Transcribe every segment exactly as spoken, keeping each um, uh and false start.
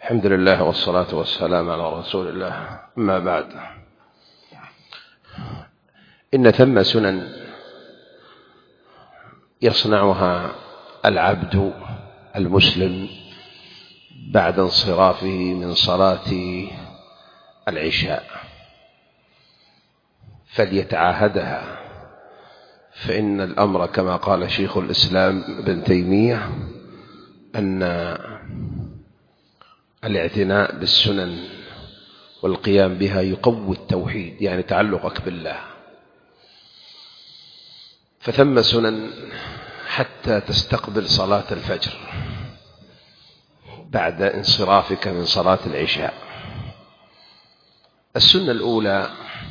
الحمد لله والصلاة والسلام على رسول الله. أما بعد، إن ثم سنن يصنعها العبد المسلم بعد انصرافه من صلاة العشاء فليتعاهدها، فإن الأمر كما قال شيخ الإسلام ابن تيمية أن الاعتناء بالسنن والقيام بها يقوي التوحيد، يعني تعلقك بالله. فثم سنن حتى تستقبل صلاة الفجر بعد انصرافك من صلاة العشاء. السنة الأولى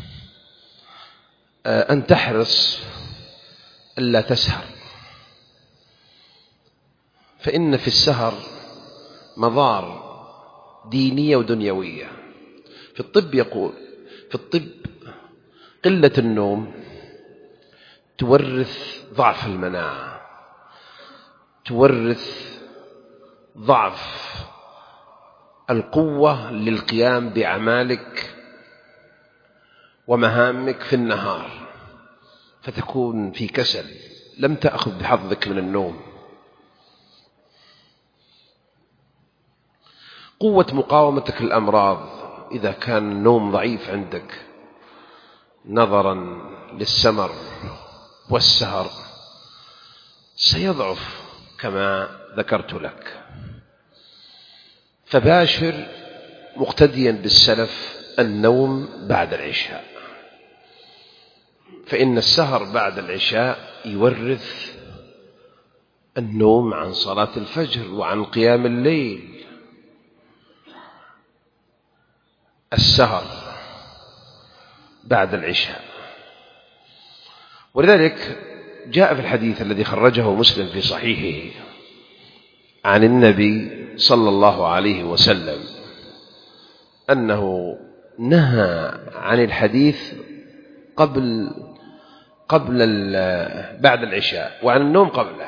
أن تحرص ألا تسهر، فإن في السهر مضار دينية ودنيوية. في الطب يقول في الطب قلة النوم تورث ضعف المناعة، تورث ضعف القوة للقيام بأعمالك ومهامك في النهار، فتكون في كسل، لم تأخذ بحظك من النوم. قوة مقاومتك للأمراض إذا كان النوم ضعيف عندك نظرا للسمر والسهر سيضعف كما ذكرت لك. فباشر مقتديا بالسلف النوم بعد العشاء، فإن السهر بعد العشاء يورث النوم عن صلاة الفجر وعن قيام الليل. السهر بعد العشاء، ولذلك جاء في الحديث الذي خرجه مسلم في صحيحه عن النبي صلى الله عليه وسلم أنه نهى عن الحديث قبل قبل بعد العشاء وعن النوم قبله،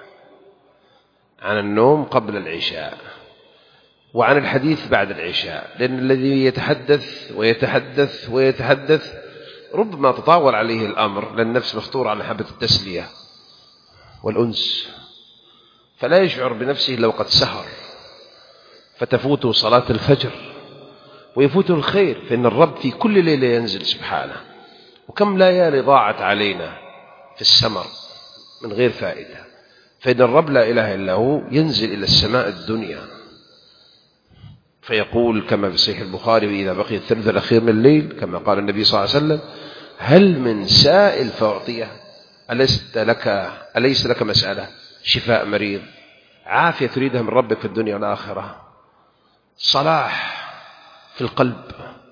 عن النوم قبل العشاء وعن الحديث بعد العشاء، لأن الذي يتحدث ويتحدث ويتحدث ربما تطاول عليه الأمر، لأن النفس مفطورة على حبة التسلية والأنس، فلا يشعر بنفسه لو قد سهر فتفوته صلاة الفجر ويفوته الخير، فإن الرب في كل ليلة ينزل سبحانه. وكم ليالي ضاعت علينا في السمر من غير فائدة، فإن الرب لا إله إلا هو ينزل إلى السماء الدنيا فيقول كما في صحيح البخاري: إذا بقي الثلث الأخير من الليل كما قال النبي صلى الله عليه وسلم: هل من سائل فأعطيه؟ أليس لك أليس لك مسألة شفاء مريض، عافية تريدها من ربك في الدنيا والآخرة، صلاح في القلب،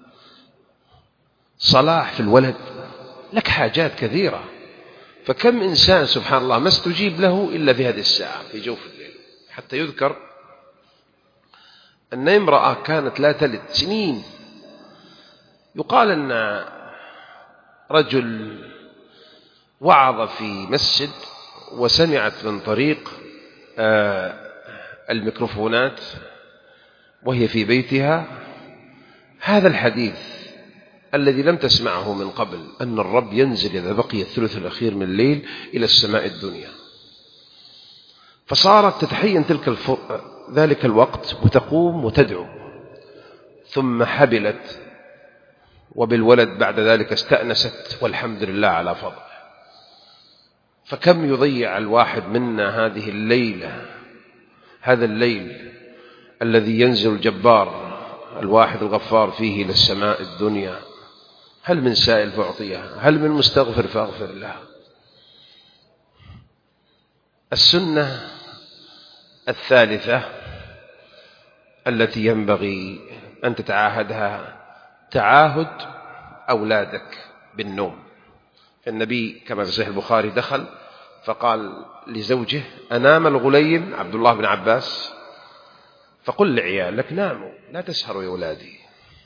صلاح في الولد، لك حاجات كثيرة. فكم إنسان سبحان الله ما استجيب له إلا في هذه الساعة في جوف الليل. حتى يذكر أن امرأة كانت لا تلد سنين، يقال أن رجل وعظ في مسجد وسمعت من طريق الميكروفونات وهي في بيتها هذا الحديث الذي لم تسمعه من قبل، أن الرب ينزل إذا بقي الثلث الأخير من الليل إلى السماء الدنيا. فصارت تتحين تلك الف... ذلك الوقت وتقوم وتدعو، ثم حبلت وبالولد بعد ذلك استأنست، والحمد لله على فضل. فكم يضيع الواحد منا هذه الليلة، هذا الليل الذي ينزل الجبار الواحد الغفار فيه إلى السماء الدنيا. هل من سائل فأعطيه؟ هل من مستغفر فأغفر له؟ السنة الثالثة التي ينبغي أن تتعاهدها تعاهد أولادك بالنوم. النبي كما في صحيح البخاري دخل فقال لزوجه: أنام الغليم عبد الله بن عباس؟ فقل لعيالك ناموا، لا تسهروا يا أولادي.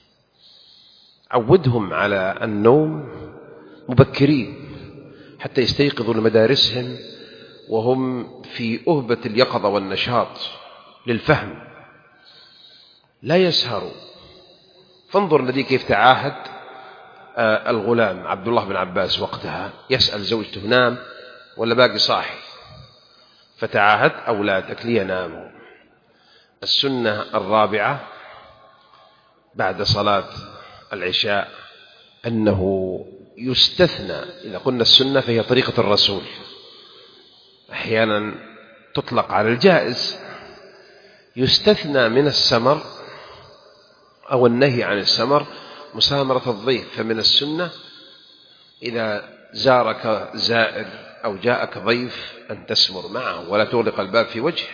عودهم على النوم مبكرين حتى يستيقظوا لمدارسهم وهم في أهبة اليقظة والنشاط للفهم. لا يسهر. فانظر النبي كيف تعاهد الغلام عبد الله بن عباس وقتها، يسأل زوجته نام ولا باقي صاحي، فتعاهد أولادك ليناموا. السنة الرابعة بعد صلاة العشاء أنه يستثنى، إذا قلنا السنة فهي طريقة الرسول، أحيانا تطلق على الجائز، يستثنى من السمر أو النهي عن السمر مسامرة الضيف. فمن السنة إذا زارك زائر أو جاءك ضيف أن تسمر معه ولا تغلق الباب في وجهه،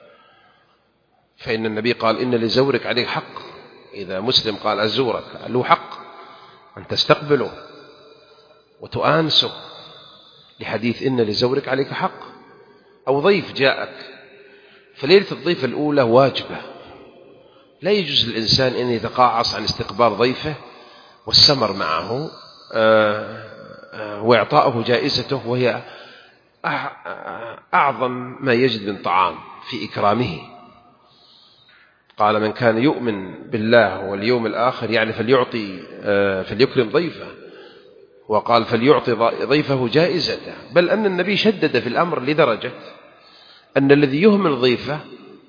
فإن النبي قال إن لزورك عليك حق. إذا مسلم قال أزورك له حق أن تستقبله وتؤانسه، لحديث إن لزورك عليك حق. أو ضيف جاءك، فليلة الضيف الأولى واجبة، لا يجوز للإنسان أن يتقاعص عن استقبال ضيفه والسمر معه وإعطاءه جائزته، وهي أعظم ما يجد من طعام في إكرامه. قال من كان يؤمن بالله واليوم الآخر يعني فليعطي فليكرم ضيفه، وقال فليعطي ضيفه جائزته. بل أن النبي شدد في الأمر لدرجة أن الذي يهمل ضيفه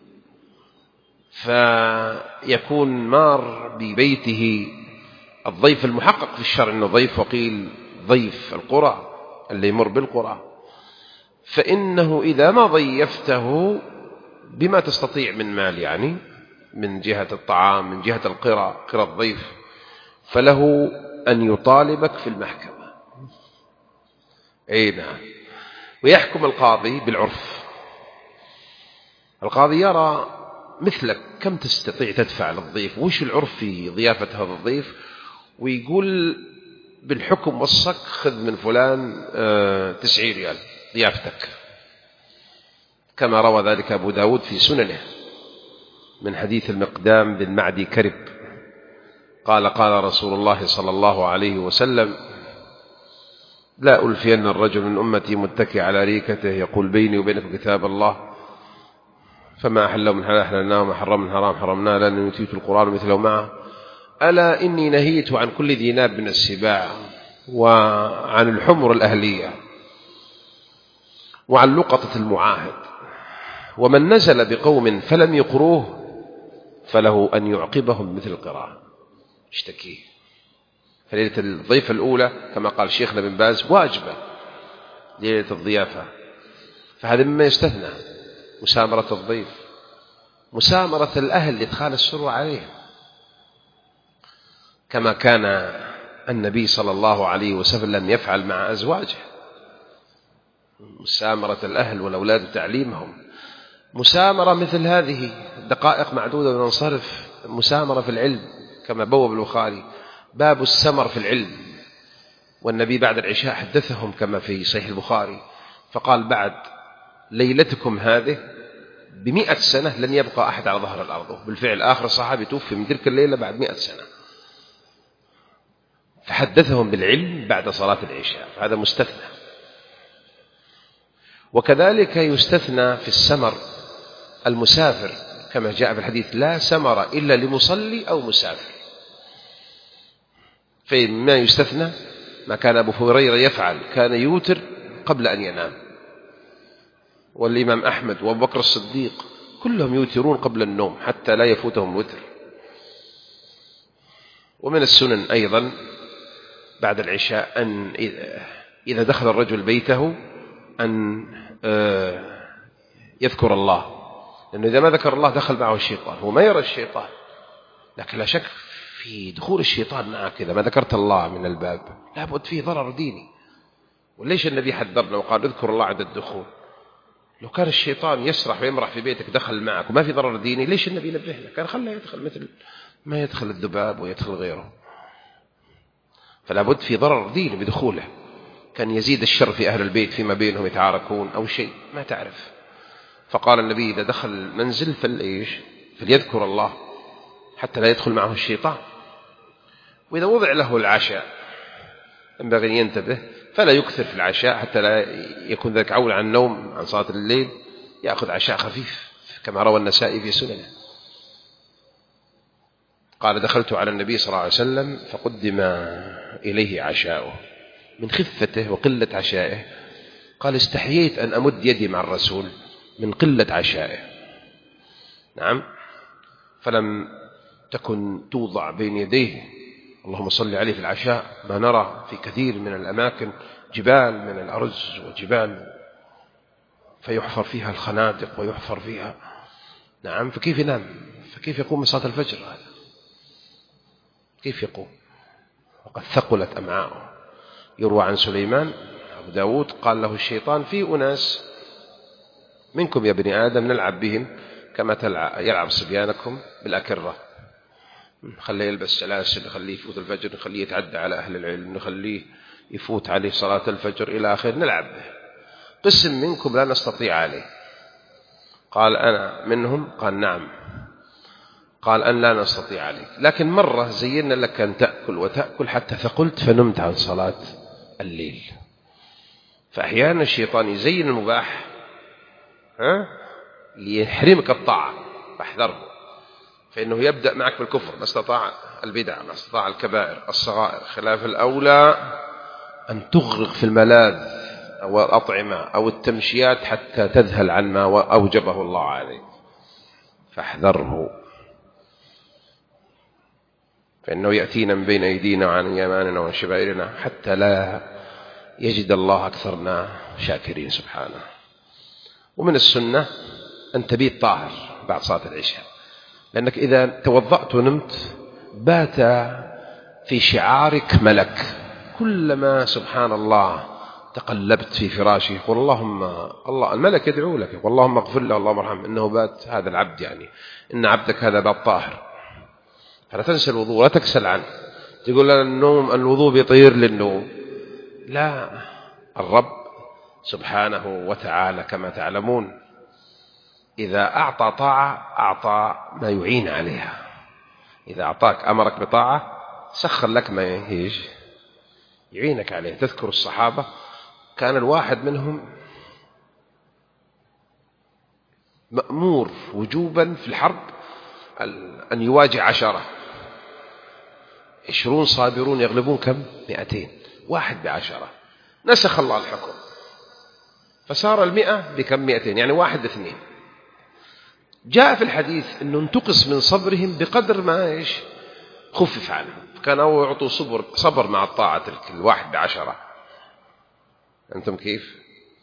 فيكون مار ببيته الضيف المحقق في الشرع أنه ضيف، وقيل ضيف القرى اللي يمر بالقرى، فإنه إذا ما ضيفته بما تستطيع من مال، يعني من جهة الطعام، من جهة القرى، قرى الضيف، فله أن يطالبك في المحكمة. أي نعم. ويحكم القاضي بالعرف. القاضي يرى مثلك كم تستطيع تدفع للضيف، وش العرف في ضيافة هذا الضيف، ويقول بالحكم والصك خذ من فلان تسعين ريال ضيافتك، كما روى ذلك أبو داود في سننه من حديث المقدام بن معدي كرب قال قال رسول الله صلى الله عليه وسلم لا ألفين الرجل من أمتي متكئ على ريكته يقول بيني وبينك كتاب الله فما أحله من حلال حللناه وما حرم من حرام حرمناه لأن يتيت القرآن مثله معه ألا إني نهيت عن كل ذي ناب من السباع وعن الحمر الأهلية وعن لقطة المعاهد، ومن نزل بقوم فلم يقروه فله أن يعقبهم مثل القراءة اشتكيه. فليلة الضيفة الأولى كما قال شيخنا بن باز واجبة ليلة الضيافة، فهذا مما يستثنى. مسامرة الضيف، مسامرة الأهل لإدخال السرور عليهم، كما كان النبي صلى الله عليه وسلم يفعل مع أزواجه. مسامرة الأهل والأولاد تعليمهم، مسامرة مثل هذه دقائق معدودة وننصرف. مسامرة في العلم كما بوب البخاري باب السمر في العلم، والنبي بعد العشاء حدثهم كما في صحيح البخاري فقال بعد ليلتكم هذه بمئة سنة لن يبقى أحد على ظهر الأرض. بالفعل آخر الصحابي توفي من تلك الليلة بعد مئة سنة، فحدثهم بالعلم بعد صلاة العشاء، هذا مستثنى. وكذلك يستثنى في السمر المسافر كما جاء في الحديث لا سمر إلا لمصلي أو مسافر. فيما يستثنى ما كان أبو هريرة يفعل، كان يوتر قبل أن ينام، والإمام أحمد وأبو بكر الصديق كلهم يوترون قبل النوم حتى لا يفوتهم الوتر. ومن السنن أيضا بعد العشاء أن إذا دخل الرجل بيته أن يذكر الله، لأنه إذا ما ذكر الله دخل معه الشيطان. هو ما يرى الشيطان، لكن لا شك في دخول الشيطان معك إذا ما ذكرت الله من الباب، لابد فيه ضرر ديني. وليش النبي حذرنا وقال اذكر الله عند الدخول؟ لو كان الشيطان يسرح ويمرح في بيتك دخل معك وما في ضرر ديني، ليش النبي ينبه لك؟ كان خلاه يدخل مثل ما يدخل الذباب ويدخل غيره. فلا بد في ضرر ديني بدخوله، كان يزيد الشر في أهل البيت فيما بينهم يتعاركون أو شيء ما تعرف. فقال النبي إذا دخل المنزل فليش فليذكر الله حتى لا يدخل معه الشيطان. وإذا وضع له العشاء ينبغي أن ينتبه فلا يكثر في العشاء حتى لا يكون ذلك عول عن النوم عن صلاة الليل، يأخذ عشاء خفيف كما روى النسائي في سننه. قال دخلت على النبي صلى الله عليه وسلم فقدم إليه عشاؤه، من خفته وقلة عشائه قال استحييت أن أمد يدي مع الرسول من قلة عشائه. نعم. فلم تكن توضع بين يديه اللهم صل عليه في العشاء ما نرى في كثير من الأماكن جبال من الأرز وجبال فيحفر فيها الخنادق ويحفر فيها. نعم. فكيف ينام؟ فكيف يقوم من صلاة الفجر؟ هذا كيف يقوم وقد ثقلت أمعاؤه؟ يروى عن سليمان أبو داود قال له الشيطان في أناس منكم يا بني آدم نلعب بهم كما يلعب صبيانكم بالأكرة، نخليه يلبس سلاسل، نخليه يفوت الفجر، نخليه يتعدى على أهل العلم، نخليه يفوت عليه صلاة الفجر إلى آخر، نلعب به. قسم منكم لا نستطيع عليه. قال أنا منهم؟ قال نعم. قال أن لا نستطيع عليك، لكن مرة زينا لك أن تأكل وتأكل حتى ثقلت فنمت عن صلاة الليل. فأحيانا الشيطان يزين المباح ها ليحرمك الطاعة، فاحذره، فإنه يبدأ معك بالكفر ما استطاع البدع ما استطاع الكبائر الصغائر. خلاف الأولى أن تغرق في الملاذ أو الأطعمة أو التمشيات حتى تذهل عن ما أوجبه الله عليك، فاحذره، فإنه يأتينا من بين أيدينا وعن يماننا وعن شمائلنا حتى لا يجد الله أكثرنا شاكرين سبحانه. ومن السنة أن تبيت طاهر بعد صلاة العشاء، لأنك إذا توضأت ونمت بات في شعارك ملك، كلما سبحان الله تقلبت في فراشي يقول اللهم الله الملك يدعو لك يقول اللهم اغفر له اللهم ارحمه، إنه بات هذا العبد يعني إن عبدك هذا بات طاهر. فلا تنسى الوضوء، لا تكسل عنه. تقول لنا النوم الوضوء بيطير للنوم، لا، الرب سبحانه وتعالى كما تعلمون إذا أعطى طاعة أعطى ما يعين عليها. إذا أعطاك أمرك بطاعة سخر لك ما يهيج يعينك عليه. تذكر الصحابة كان الواحد منهم مأمور وجوبا في الحرب أن يواجه عشرة، عشرون صابرون يغلبون كم؟ مئتين، واحد بعشرة. نسخ الله الحكم فصار المئة بكم؟ مئتين، يعني واحد اثنين. جاء في الحديث أنه انتقص من صبرهم بقدر ما إيش خفف عنهم، كانوا يعطوا صبر, صبر مع الطاعة الواحد بعشرة. أنتم كيف؟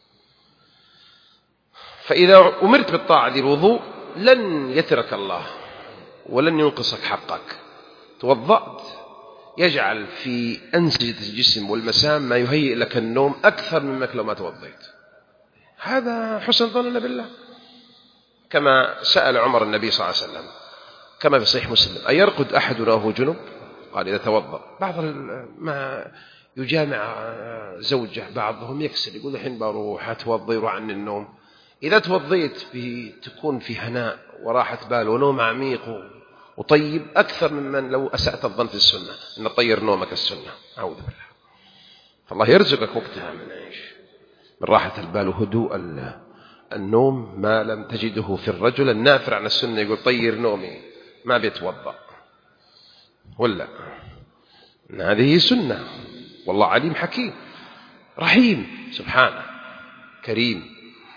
فإذا أمرت بالطاعة دي الوضوء لن يترك الله ولن ينقصك حقك. توضأت يجعل في أنسجة الجسم والمسام ما يهيئ لك النوم أكثر مما لو ما توضيت. هذا حسن ظننا بالله، كما سأل عمر النبي صلى الله عليه وسلم كما في صحيح مسلم أيرقد أحدنا وهو جنب؟ قال إذا توضأ. بعض ما يجامع زوجه بعضهم يكسل يقول الحين بروح أتوضي يروح عن النوم. إذا توضيت تكون في هناء وراحة بال ونوم عميق وطيب أكثر ممن لو أسأت الظن في السنة أن طير نومك السنة. أعوذ بالله. فالله يرزقك وقتها من عيش من راحة البال وهدوء النوم ما لم تجده في الرجل النافر عن السنة يقول طير نومي ما بيتوضأ ولا. هذه سنة والله عليم حكيم رحيم سبحانه كريم.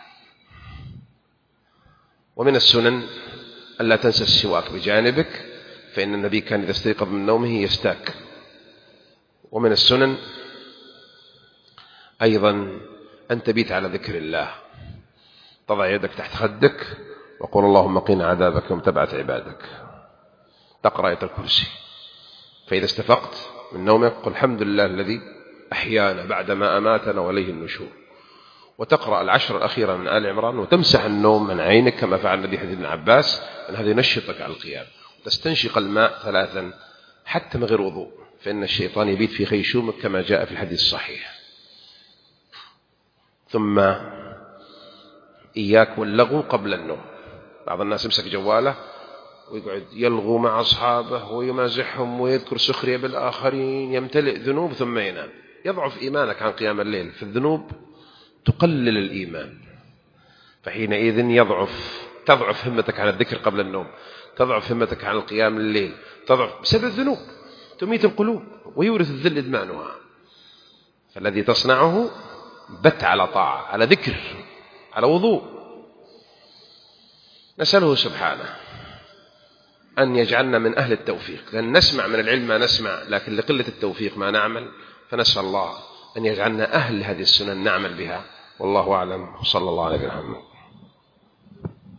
ومن السنن ألا تنسى السواك بجانبك، فإن النبي كان إذا استيقظ من نومه يستاك. ومن السنن أيضا أن تبيت على ذكر الله، تضع يدك تحت خدك وقول اللهم قنا عذابك ومتبعة عبادك، تقرأ آية الكرسي. فإذا استفقت من نومك قل الحمد لله الذي أحيانا بعدما أماتنا وإليه النشور، وتقرأ العشر الأخيرة من آل عمران وتمسح النوم من عينك كما فعل النبي حديث ابن عباس، أن هذا ينشطك على القيام. تستنشق الماء ثلاثا حتى من غير وضوء، فإن الشيطان يبيت في خيشومك كما جاء في الحديث الصحيح. ثم إياك واللغو قبل النوم. بعض الناس يمسك جواله ويقعد يلغو مع أصحابه ويمازحهم ويذكر سخرية بالآخرين، يمتلئ ذنوب ثم ينام. يضعف إيمانك عن قيام الليل، في الذنوب تقلل الإيمان، فحينئذ يضعف تضعف همتك عن الذكر قبل النوم، تضعف همتك عن القيام الليل، تضعف بسبب الذنوب، تميت القلوب ويورث الذل إدمانها. فالذي تصنعه بت على طاعة، على ذكر، على وضوء. نسأله سبحانه أن يجعلنا من أهل التوفيق، لأن نسمع من العلم ما نسمع، لكن لقلة التوفيق ما نعمل. فنسأل الله أن يجعلنا أهل هذه السنن نعمل بها. والله أعلم، صلى الله عليه وسلم.